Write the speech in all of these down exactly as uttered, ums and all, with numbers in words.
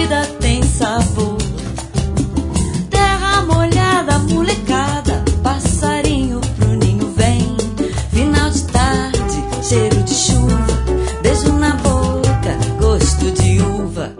vida tem sabor. Terra molhada, molecada, passarinho pro ninho vem. Final de tarde, cheiro de chuva, beijo na boca, gosto de uva.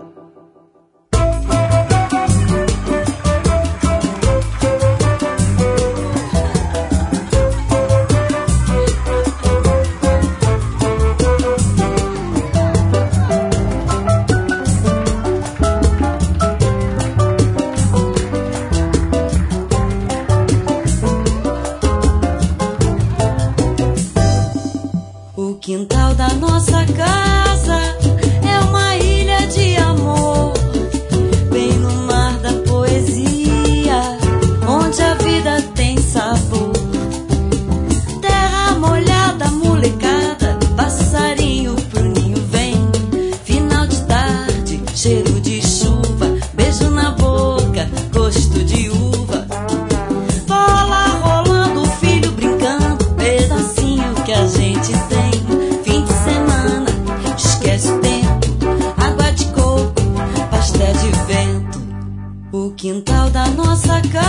O quintal da nossa casa é uma ilha de amor, bem no mar da poesia, onde a vida tem sabor. Terra molhada, molecada, passarinho pro ninho vem. Final de tarde, cheiro de chuva, beijo na boca, gosto de uva. Bola rolando, filho brincando, pedacinho que a gente tem. Fim de semana, esquece o tempo, água de coco, pastel de vento. O quintal da nossa casa